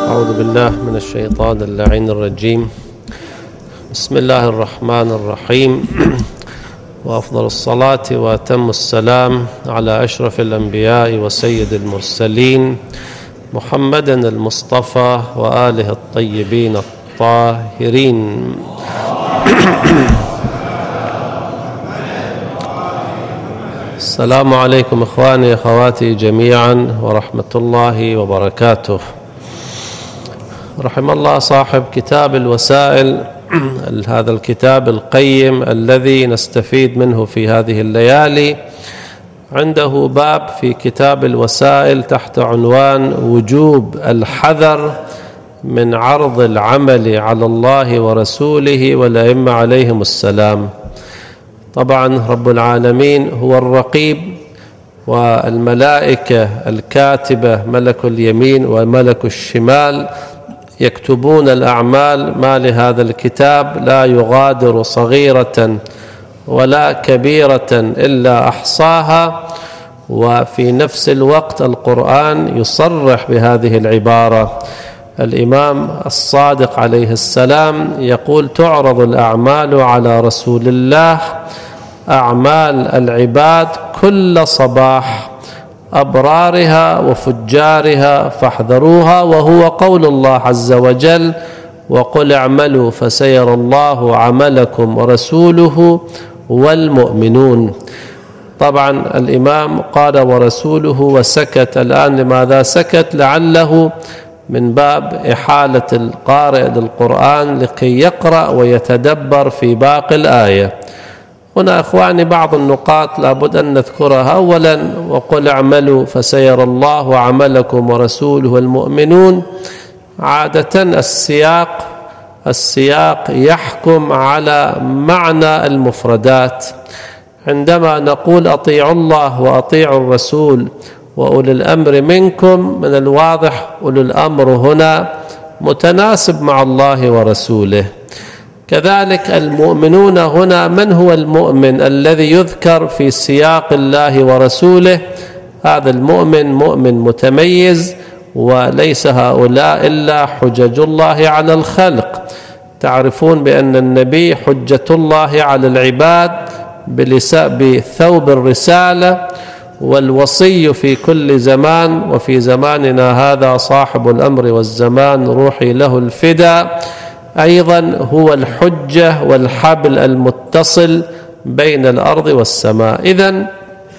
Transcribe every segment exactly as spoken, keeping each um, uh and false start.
أعوذ بالله من الشيطان اللعين الرجيم. بسم الله الرحمن الرحيم، وأفضل الصلاة وأتم السلام على أشرف الأنبياء وسيد المرسلين محمد المصطفى وآله الطيبين الطاهرين. السلام عليكم إخواني أخواتي جميعا ورحمة الله وبركاته. رحم الله صاحب كتاب الوسائل، هذا الكتاب القيم الذي نستفيد منه في هذه الليالي. عنده باب في كتاب الوسائل تحت عنوان وجوب الحذر من عرض العمل على الله ورسوله والأئمة عليهم السلام. طبعا رب العالمين هو الرقيب، والملائكة الكاتبة ملك اليمين وملك الشمال يكتبون الأعمال. ما لهذا الكتاب لا يغادر صغيرة ولا كبيرة إلا أحصاها. وفي نفس الوقت القرآن يصرح بهذه العبارة. الإمام الصادق عليه السلام يقول: تعرض الأعمال على رسول الله، أعمال العباد كل صباح، أبرارها وفجارها فاحذروها. وهو قول الله عز وجل: وقل اعملوا فسيرى الله عملكم ورسوله والمؤمنون. طبعا الإمام قال ورسوله وسكت. الآن لماذا سكت؟ لعله من باب إحالة القارئ للقرآن لكي يقرأ ويتدبر في باقي الآية. هنا أخواني بعض النقاط لابد أن نذكرها. أولا: وقل اعملوا فسيرى الله عملكم ورسوله والمؤمنون. عادة السياق السياق يحكم على معنى المفردات. عندما نقول أطيعوا الله وأطيعوا الرسول وأولي الأمر منكم، من الواضح أولي الأمر هنا متناسب مع الله ورسوله. كذلك المؤمنون هنا، من هو المؤمن الذي يذكر في سياق الله ورسوله؟ هذا المؤمن مؤمن متميز، وليس هؤلاء إلا حجج الله على الخلق. تعرفون بأن النبي حجة الله على العباد بثوب الرسالة، والوصي في كل زمان، وفي زماننا هذا صاحب الأمر والزمان روحي له الفداء، أيضا هو الحجة والحبل المتصل بين الأرض والسماء. إذن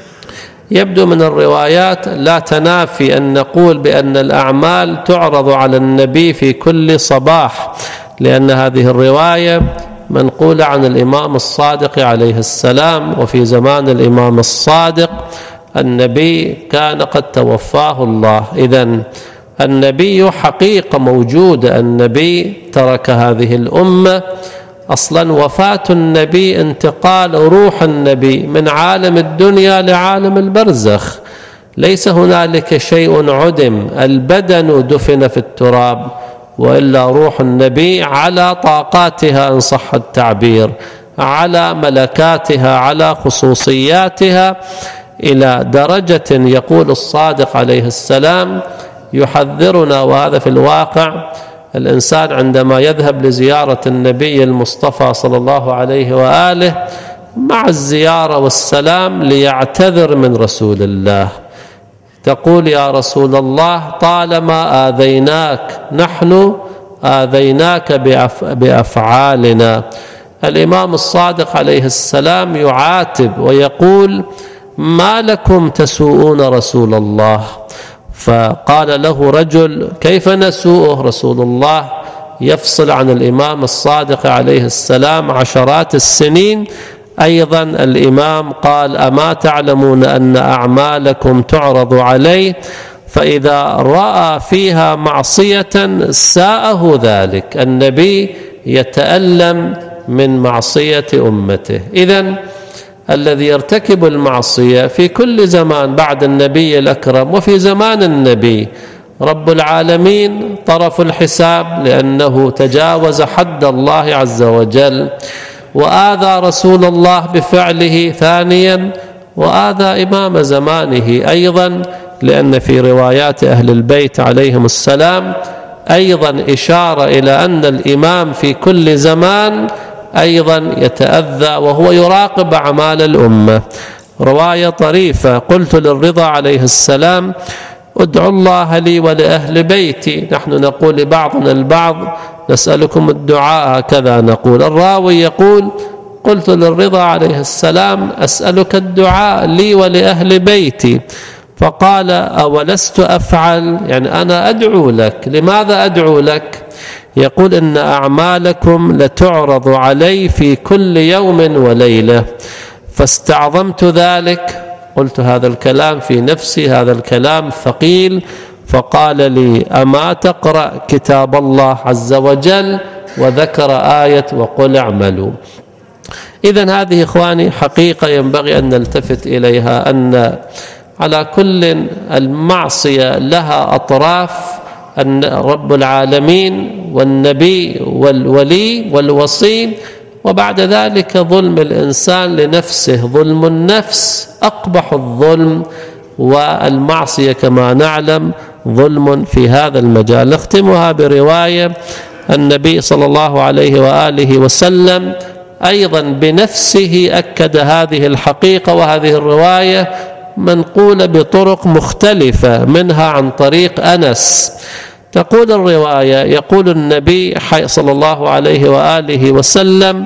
يبدو من الروايات لا تنافي أن نقول بأن الأعمال تعرض على النبي في كل صباح، لأن هذه الرواية منقولة عن الإمام الصادق عليه السلام، وفي زمان الإمام الصادق النبي كان قد توفاه الله. إذن النبي حقيقة موجودة، النبي ترك هذه الأمة. أصلا وفاة النبي انتقال روح النبي من عالم الدنيا لعالم البرزخ. ليس هنالك شيء عدم، البدن دفن في التراب، وإلا روح النبي على طاقاتها إن صح التعبير، على ملكاتها، على خصوصياتها، إلى درجة يقول الصادق عليه السلام يحذرنا. وهذا في الواقع الإنسان عندما يذهب لزيارة النبي المصطفى صلى الله عليه وآله مع الزيارة والسلام ليعتذر من رسول الله، تقول: يا رسول الله طالما آذيناك، نحن آذيناك بأفعالنا. الإمام الصادق عليه السلام يعاتب ويقول: ما لكم تسوءون رسول الله؟ فقال له رجل: كيف نسوءه؟ رسول الله يفصل عن الإمام الصادق عليه السلام عشرات السنين. أيضا الإمام قال: أما تعلمون أن أعمالكم تعرض عليه، فإذا رأى فيها معصية ساءه ذلك. النبي يتألم من معصية أمته. إذن الذي يرتكب المعصية في كل زمان بعد النبي الأكرم وفي زمان النبي، رب العالمين طرف الحساب، لأنه تجاوز حد الله عز وجل، وآذى رسول الله بفعله ثانيا، وآذى إمام زمانه أيضا، لأن في روايات أهل البيت عليهم السلام أيضا إشارة إلى أن الإمام في كل زمان أيضا يتأذى وهو يراقب أعمال الأمة. رواية طريفة: قلت للرضا عليه السلام: ادعوا الله لي ولأهل بيتي. نحن نقول لبعضنا البعض: نسألكم الدعاء، هكذا نقول. الراوي يقول: قلت للرضا عليه السلام: أسألك الدعاء لي ولأهل بيتي. فقال: أولست أفعل؟ يعني أنا أدعو لك. لماذا أدعو لك؟ يقول: إن أعمالكم لتعرض علي في كل يوم وليلة، فاستعظمت ذلك. قلت هذا الكلام في نفسي، هذا الكلام ثقيل. فقال لي: أما تقرأ كتاب الله عز وجل؟ وذكر آية: وقل اعملوا. إذن هذه إخواني حقيقة ينبغي أن نلتفت إليها، أن على كل المعصية لها أطراف: أن رب العالمين والنبي والولي والوصي، وبعد ذلك ظلم الإنسان لنفسه. ظلم النفس أقبح الظلم، والمعصية كما نعلم ظلم في هذا المجال. نختمها برواية النبي صلى الله عليه وآله وسلم أيضا بنفسه أكد هذه الحقيقة، وهذه الرواية منقولة بطرق مختلفة، منها عن طريق أنس. تقول الرواية: يقول النبي صلى الله عليه وآله وسلم: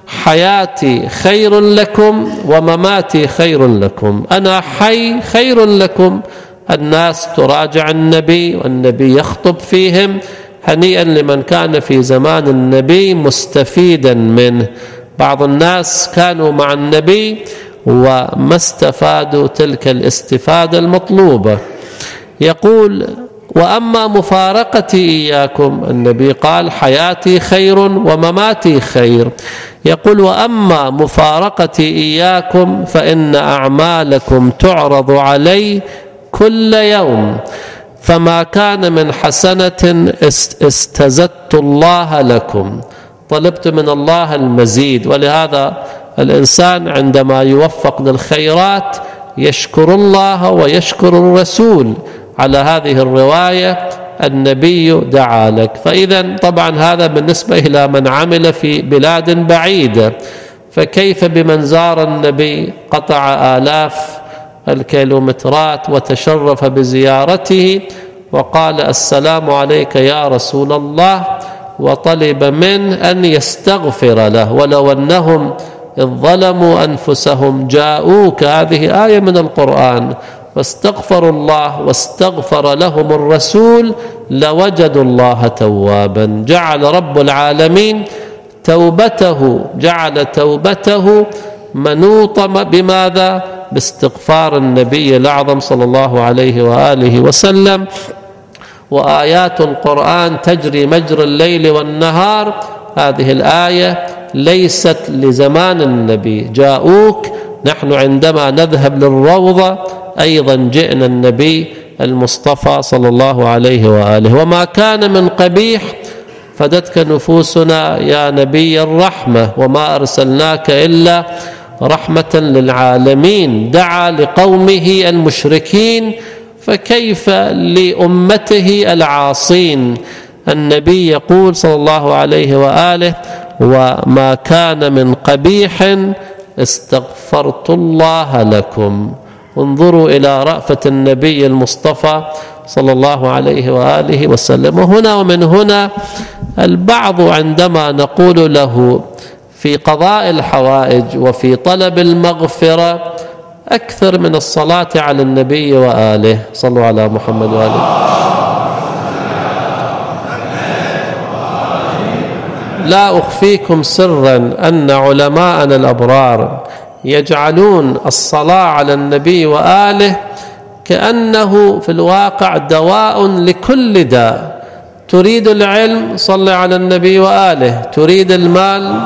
حياتي خير لكم ومماتي خير لكم. أنا حي خير لكم. الناس تراجع النبي والنبي يخطب فيهم، هنيئا لمن كان في زمان النبي مستفيدا منه. بعض الناس كانوا مع النبي وما استفادوا تلك الاستفادة المطلوبة. يقول: وأما مفارقتي إياكم، النبي قال: حياتي خير ومماتي خير. يقول: وأما مفارقتي إياكم فإن أعمالكم تعرض علي كل يوم، فما كان من حسنة استزدت الله لكم، طلبت من الله المزيد. ولهذا الإنسان عندما يوفق للخيرات يشكر الله ويشكر الرسول. على هذه الرواية النبي دعا لك. فإذا طبعا هذا بالنسبة إلى من عمل في بلاد بعيدة، فكيف بمن زار النبي قطع آلاف الكيلومترات وتشرف بزيارته وقال: السلام عليك يا رسول الله، وطلب منه أن يستغفر له: ولو أنهم إذ ظلموا أنفسهم جاءوك. هذه آية من القرآن: واستغفروا الله واستغفر لهم الرسول لوجدوا الله توابا. جعل رب العالمين توبته جعل توبته منوطة بماذا؟ باستغفار النبي الأعظم صلى الله عليه وآله وسلم. وآيات القرآن تجري مجرى الليل والنهار. هذه الآية ليست لزمان النبي. جاءوك، نحن عندما نذهب للروضة أيضا جئنا النبي المصطفى صلى الله عليه وآله. وما كان من قبيح فدتك نفوسنا يا نبي الرحمة، وما أرسلناك إلا رحمة للعالمين. دعا لقومه المشركين، فكيف لأمته العاصين؟ النبي يقول صلى الله عليه وآله: وما كان من قبيح استغفرت الله لكم. انظروا إلى رأفة النبي المصطفى صلى الله عليه وآله وسلم. وهنا ومن هنا البعض عندما نقول له في قضاء الحوائج وفي طلب المغفرة أكثر من الصلاة على النبي وآله. صلوا على محمد وآله. لا أخفيكم سرا أن علماءنا الأبرار يجعلون الصلاة على النبي وآله كأنه في الواقع دواء لكل داء. تريد العلم؟ صل على النبي وآله. تريد المال؟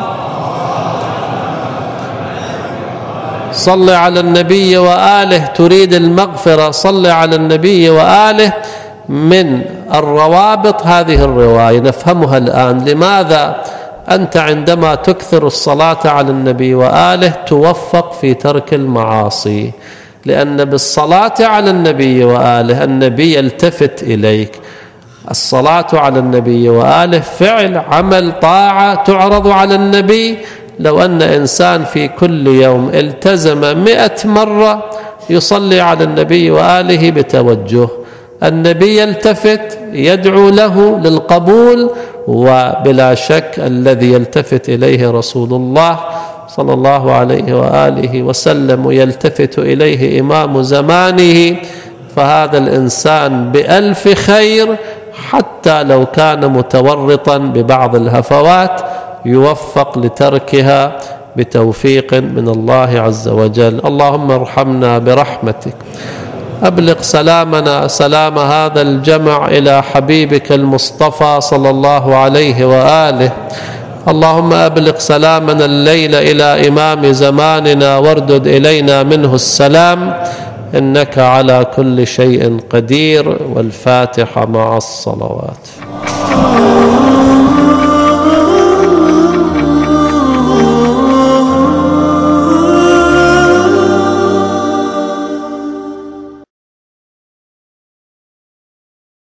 صل على النبي وآله. تريد المغفرة؟ صل على النبي وآله. من الروابط هذه الرواية نفهمها الآن. لماذا أنت عندما تكثر الصلاة على النبي وآله توفق في ترك المعاصي؟ لأن بالصلاة على النبي وآله النبي يلتفت إليك. الصلاة على النبي وآله فعل عمل طاعة تعرض على النبي. لو أن إنسان في كل يوم التزم مئة مرة يصلي على النبي وآله بتوجه، النبي يلتفت يدعو له للقبول، وبلا شك الذي يلتفت إليه رسول الله صلى الله عليه وآله وسلم ويلتفت إليه إمام زمانه، فهذا الإنسان بألف خير، حتى لو كان متورطا ببعض الهفوات يوفق لتركها بتوفيق من الله عز وجل. اللهم ارحمنا برحمتك. أبلغ سلامنا سلام هذا الجمع إلى حبيبك المصطفى صلى الله عليه وآله. اللهم أبلغ سلامنا الليل إلى إمام زماننا واردد إلينا منه السلام، إنك على كل شيء قدير. والفاتحة مع الصلوات.